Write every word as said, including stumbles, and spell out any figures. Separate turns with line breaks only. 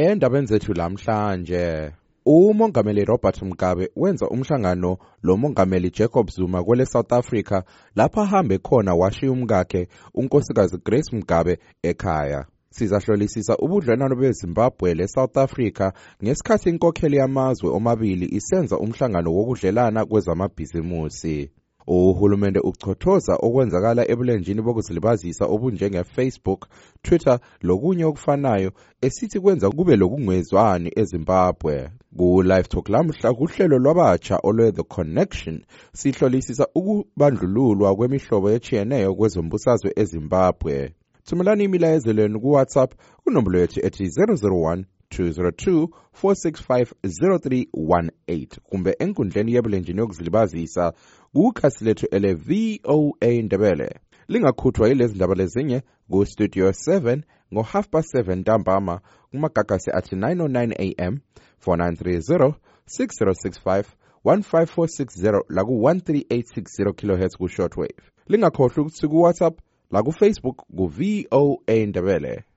Endabeni zethu lamhlanje, uMongameli Robert Mugabe wenza umhlangano lo Mongameli Jacob Zuma kwele South Africa lapha ahambe khona washiya umkakhe unkosikazi Grace Mugabe ekhaya. Sizahlolisisa ubudlelwano beZimbabwe le South Africa ngesikhathi inkokheli yamazwe omabili isenza umhlangano wokudlelana kwezamabhizimusi. Uhulumende uchotoza okwenzakala ebulenjini bokuzilibazisa obunjenge Facebook, Twitter lokunye okufanayo esithi kwenza kube lokungezwani eZimbabwe. Ku live talk lamhla kuhlelo lwabatsha olwe The Connection sihlolisisa ukubandlululwa kwemihlobo etshiyeneyo kwezombusazwe eZimbabwe. Thumelani imilayezo lenu ku WhatsApp kunombolo yethu ethi zero zero one two zero two four six five zero three one eight kumbe enkundleni yebulenjini yokuzilibazisa kukhasi lethu ele V O A Ndebele. Lingakhuthwa yilezi ndaba lezinye ku Studio seven ngo half past seven ntambama kumagagasi athi nine oh nine A M four nine three zero six zero six five one five four six zero la ku one three eight six zero kilohertz ku shortwave. Lingakhohlwa ukuthi ku WhatsApp la ku Facebook ku V O A Ndebele.